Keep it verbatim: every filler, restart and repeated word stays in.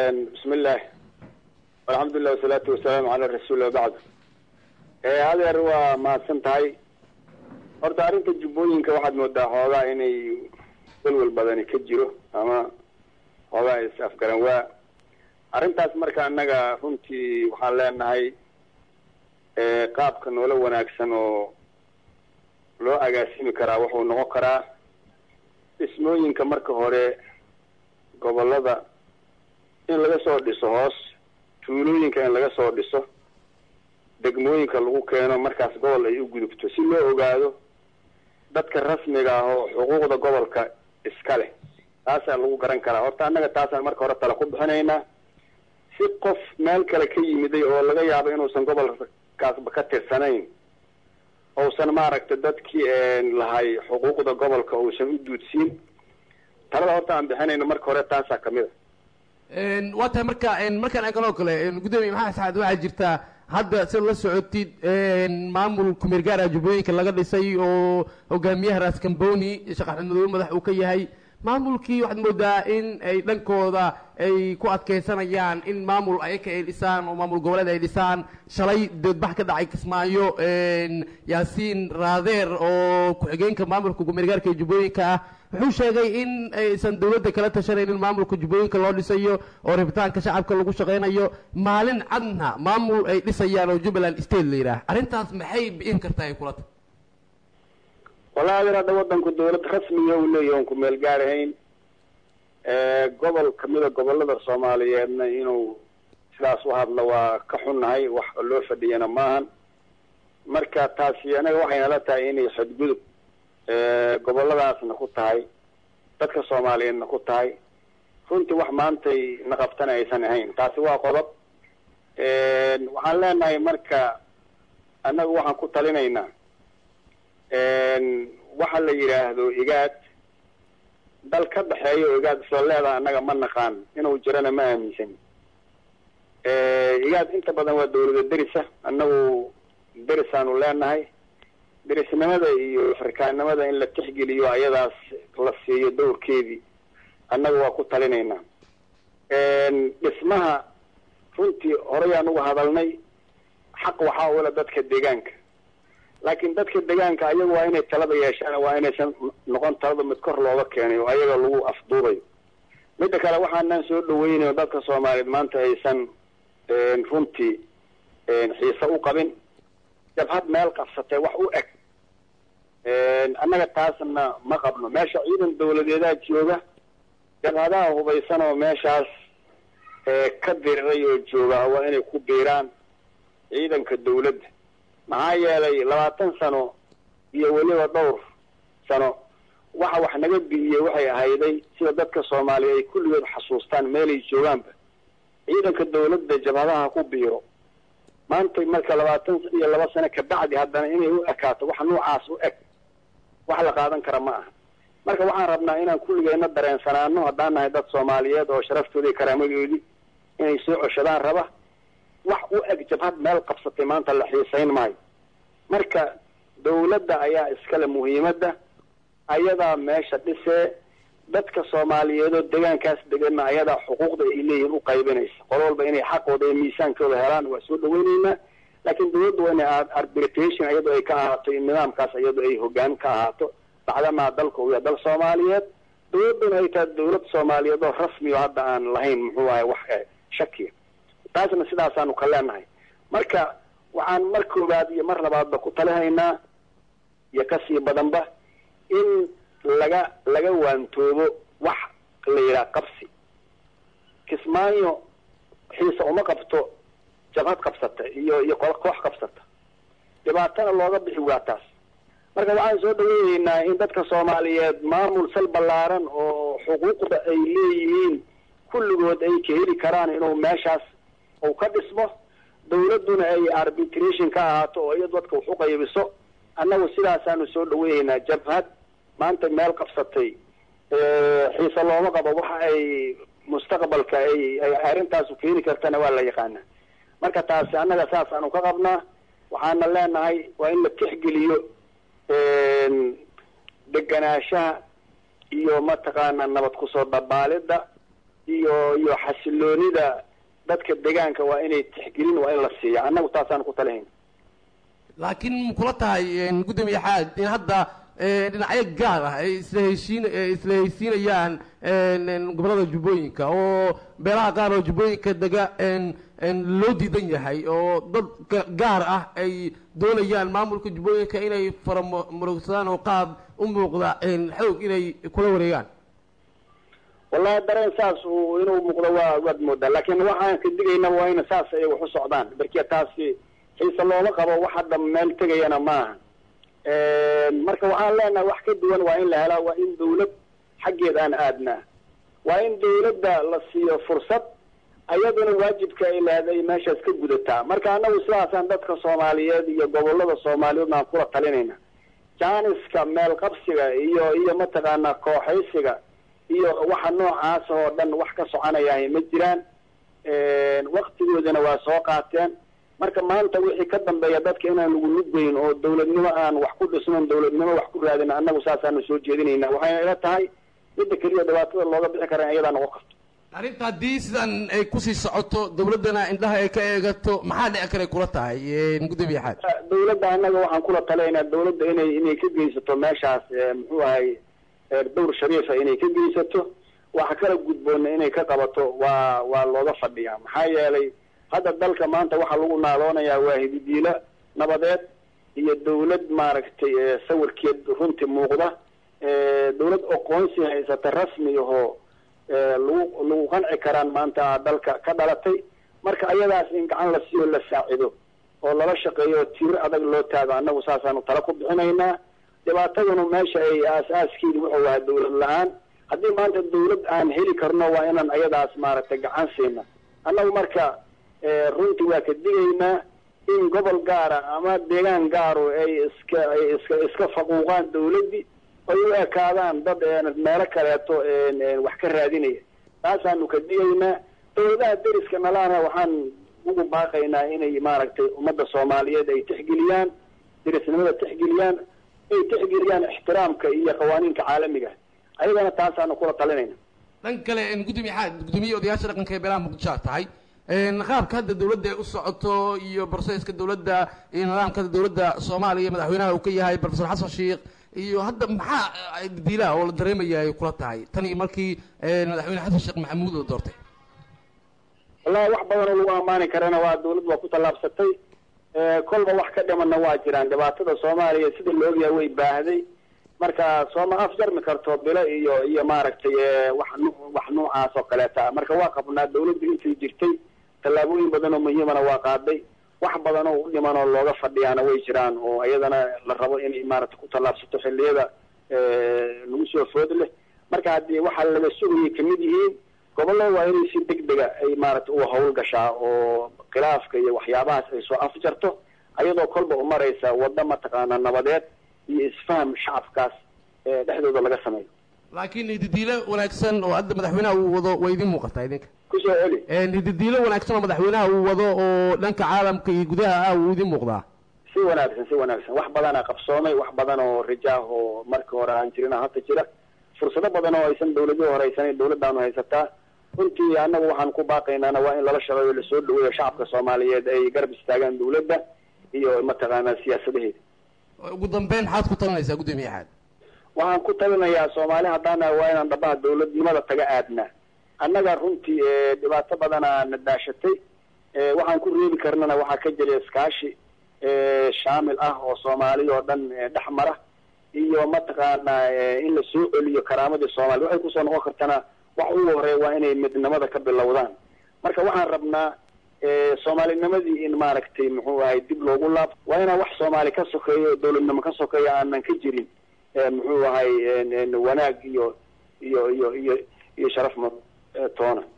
بسم الله والحمد لله والصلاة والسلام على الرسول وبعد. هذا هو ما سنتهاي horta arinta jubbooyinka waxaad moodaa xoogaa inay walwal badani ka jiro ama xoogaa is afgaran waa arintaas marka annaga runtii waxaan leenahay ee qaabka noola wanaagsan oo loo agaasimi karaa wuxuu noqon karaa ismooyinka marka hore gobolada in laga soo dhiso hoos tuulooyinka in laga soo dhiso degmooyinka lagu keeno markaas gobol ay u gudubto si loo ogaado dadka rasmiga ah oo xuquuqda gobolka iska leh taas lagu garan karaa horta annaga taas marka hore tala ku bixinaynaa si qof meel kale ka yimiday oo laga yaabo inuu san gobolkaas ka tirsanayn oo san maaragta dadkii ee lahay xuquuqda gobolka oo san u duudsiin talada horta aan bixinayno marka hore taas kamid een wata marka een markaan eegno kale gudoomiye maxaa saad waxa jirta hadda si la socotid een maamul kumirgaar jubbooyinka laga dhisay oo hogaamiyaha Ras Kamboni Sheekh Axmed Madow madax uu ka yahay maamulkii waxaad moodaa in ay dhankooda ay ku adkeysanayaan in maamul ay ka dhisaan oo maamul goboleed ay dhisaan shalay dadbax ka dhacay Kismaayo een Yaasiin Raadeer oo ku xigeenka maamulka kumirgaarka jubbooyinka ah wuxuu sheegay in aysan dawladda kala tashanaynin maamulka jubbooyinka loo dhisayo oo rabitaanka shacabka lagu shaqeynayo maalin cadna maamul ay dhisayaan oo Jubbaland State la yiraahdo arintaas maxay biin kartaa kula والله هذا ودن كدولة رسمية ولا يوم كمل جارهين قبل كمل قبل هذا الصومالية إنه ثلاث واحد لو كحنا هاي وحلو فدينا ماهن مركز تاسي أنا وحين لا تعيني حد جذب قبل هذا نخط هاي تذكر الصومالية نخط هاي كنت وحمانتي نقبتنا أي سنة هين تاسي واقرب وحنا مركز أنا وحن كنت لنا waxa la yiraahdo igaad dal ka dhaxeeyo igaad soo leedahay anaga ma naqaan inuu jirana ma aaminsan ee igaad inta badan waa dawladda darisa anagu darisaanu leenahay darisnimada iyo afrikaanimada in la tixgeliyo ayadaas la siiyo dowrkeedii anagu waa ku talinaynaa een dhismaha runtii horeyaan uga hadalnay xaq waxa uu la dadka deegaanka laakiin dadka deegaanka ayagu waa inay talada yeeshaan waa inay noqon talada mid kor looga keenay oo ayaga lagu afduubay mid kale waxaan soo dhaweynay dadka Soomaaliyeed maanta aysan een runtii een xiisa u qabin jabhad meel qabsatay wax u eg een annaga taasna ma qabno meesha ciidan dawladeeda jooga jabhadaha hubaysan oo meeshaas ee ka diray oo jooga waa inay ku biiraan ciidanka dawladda maxaa yeelay labaatan sano iyo waliba dhowr sano waxa wax naga biyay waxay ahayday sida dadka Soomaaliyeed ay kulligood xasuustaan meel ay joogaanba ciidanka dawladda jabhadaha ku biiro maanta marka labaatan iyo laba sano ka bacdi haddana inay u ekaato wax noocaas u eg wax la qaadan kara ma aha marka waxaan rabnaa inaan kulligeena dareensanaano haddaan nahay dad Soomaaliyeed oo sharaftooda karaamadoodii inay soo ceshadaan raba wax u eg jabhad meel qabsatay maanta la xiisayn maayo marka dawladda ayaa iskala muhiimadda ayada meesha dhisee dadka Soomaaliyeed oo deegaankaas degan ayada xuquuqda ay leeyihiin u qaybinaysa qol walba inay xaqooda iyo miisaankooda helaan waa soo dhaweynayna laakiin dawladdu waa inay arbitration ayada ay ka ahaato nidaamkaas ayada ay hoggaan ka ahaato bacdama dalka uu dal Soomaaliyeed dawladdu ay tahay dawlad Soomaaliyeed oo rasmi ah hadda aan lahayn muxuu ahay wax shaki taasna sidaas aanu ka leenahay marka waxaan mar koobaad iyo mar labaadba ku talinaynaa iyo ka sii badanba in laga laga waantoobo wax la yiraahdo qabsi Kismaayo xiisa uma qabto jabhad qabsata iyo iyo koox qabsata dhibaatada looga bixi waa taas marka waxaan soo dhaweeynaa in dadka Soomaaliyeed maamul sal balaaran oo xuquuqda ay leeyihiin kulligood ay ka heli karaan inuu meeshaas oo ka dhismo dawladuna ay arbitration ka ahaato oo iyadoo dadka u qaybiso annagu sidaas aanu soo dhaweeynaa jabhad maanta meel qabsatay ee xiisa looma qabo waxa ay mustaqbalka ay ay arintaas u keeni kartana waa la yaqaana marka taas annaga saas aanu ka qabnaa waxaana leenahay waa in la tixgeliyo een deganaashaha iyo mataqaana nabad ku soo dabaalida iyo iyo xasiloonida dadka deegaanka waa inay tixgelin waa in la siiya annagu taasaan ku talahayn laakiin kula tahay gudoomiye xaad in hadda dhinacyo gaar ah ay isla heshiin isla heshiinayaan gobolada jubbooyinka oo beelaha qaar oo jubbooyinka dega loo diidan yahay oo dad gaar ah ay doonayaan maamulka jubbooyinka inay faramurugsadaan oo qaab u muuqda xoog inay kula wareegaan wallahi dareen saas uu inuu muuqdo waa waad moodaa laakiin waxaan ka digayna waa in saas ay wax u socdaan barkiya taasi xiisa looma qabo wax hadda meel tegayana maaha marka waxaan leenahay wax ka duwan waa in la helaa waa in dawlad xaggeed aan aadnaa waa in dawladda la siiyo fursad ayaduna waajibka ay leedahay meeshaas ka gudataa marka annagu sidaasaan dadka soomaaliyeed iyo gobolada soomaaliyeed aan kula talinayna jaaniska meel qabsiga iyo iyo mataqaanaa kooxaysiga iyo waxa noocaas oo dhan wax ka soconayahay ma jiraan waktigoodana waa soo qaateen marka maanta wixii ka dambeeya dadka inaan lagu nugbayn oo dawladnimo aan wax ku dhisnon dawladnimo wax ku raadin annagu saasaanu soo jeedinayna waxayna ila tahay midda keliya dhibaatada looga bixi kara iyadaa noqon karto arrinta haddii sidan ay kusii socoto dawladdana indhaha ay ka eegato maxaa dhici karay kula tahay gudoomiye xaad dawladda annaga waxaan kula talaynaa dawladda inay inay ka geysato meeshaas muxuu ahay dawr shariifa inay ka geysato waxa kala gudboona inay ka qabato waa waa looga fadhiyaa maxaa yeelay hadda dalka maanta waxaa lagu naaloonayaa waa hididiilo nabadeed iyo dawlad maaragtay sawirkeed runtii muuqda dawlad aqoonsi haysata rasmi ahoo lagu lagu qanci karaan maanta dalka ka dhalatay marka ayadaas in gacan la siiyo la saacido oo lala shaqeeyo tiir adag loo taago annagu saasaanu tala ku bixinaynaa dhibaataduna meesha ay aas-aaskeedu wuxuu ahaa dawlad la-aan haddii maanta dawlad aan heli karno waa inaan ayadaas maaragtay gacan siina annagu marka runtii waa ka digaynaa in gobol gaara ama deegaan gaaru ay iska ay iska iska faquuqaan dawladdii ay u ekaadaan dad meelo kaleeto wax ka raadinaya taasaanu ka digaynaa dawladaha deriska nalaana waxaan ugu baaqaynaa inay maaragtay ummadda soomaaliyeed ay tixgeliyaan derisnimada tixgeliyaan ay tixgeliyaan ixtiraamka iyo qawaaniinka caalamiga ayadana taasaanu kula talinayna dhan kale gudoomiye xaad gudoomiye odayaasha dhaqanka ee beelaha muqdisho aad tahay qaabka hadda dawladda ay u socoto iyo barseeska dawladda iyo nidaamka dawladda soomaaliya madaxweynaha uu ka yahay professor xasan sheekh iyo hadda maxaa diilaa oo la dareemaya ay kula tahay tan iyo markii madaxweyne xasan sheekh maxamuud oo doortay wallahi wax badan oo lagu ammaani karana waa dawladdu waa ku tallaabsatay kolba wax ka dhimana waa jiraan dhibaatada soomaaliya sida la ogyahay way baahday marka sooma afjarmi karto bilo iyo iyo maaragtay wax wax noocaas oo kaleeta marka waa qabnaa dawladdu intii jirtay tallaabooyin badan oo muhiimana waa qaaday wax badan oo u dhiman oo looga fadhiyaana way jiraan oo iyadana la rabo inay maaragtay ku tallaabsato xilliyada lagu soo food leh marka haddii waxaa laga sugayay kamid yihiin gobollo waa inay si degdega ay maaragtay u hawl gashaa oo khilaafka iyo waxyaabahaas ay soo afjarto ayadoo kolba u maraysa waddo mataqaanaa nabadeed iyo isfaham shacabkaas dhexdooda laga sameeyo laakiin hididiilo wanaagsan oo hadda madaxweynaha uu wado way idin muuqataa idinka kusoo celi hididiilo wanaagsan oo madaxweynaha uu wado oo dhanka caalamka iyo gudaha ah wuu idin muuqdaa si wanaagsan si wanaagsan wax badanaa qabsoomay wax badan oo rajaah oo markii hore aan jirina hadda jira fursado badan oo aysan dawladii horeysanin dawladdaanu haysataa runtii annagu waxaan ku baaqaynaana waa in lala shaqeeyo lasoo dhaweeyo shacabka soomaaliyeed ay garab istaagaan dawladda iyo mataqaanaa siyaasadaheeda ugu dambeyn maxaad ku talinaysaa gudoomiye xaad waxaan ku talinayaa soomaali haddaana waa inaan dhabaha dawladnimada taga aadnaa annaga runtii dhibaato badanaa na daashatay waxaan ku reebi karnana waxaa ka jira iskaashi shaamil ah oo soomaali oo dhan dhex mara iyo mataqaanaa in la soo celiyo karaamadii soomaaliya waxay kusoo noqon kartana wax ugu horeeya waa inay midnimada ka bilowdaan marka waxaan rabnaa soomaalinimadii in maaragtay muxuu ahay dib loogu laab waa inaan wax soomaali ka sokeeyo dawladnimo ka sokeeya aanan ka jirin muxuu ahay wanaag iyo iyo iyo iyo iyo sharaf ma toona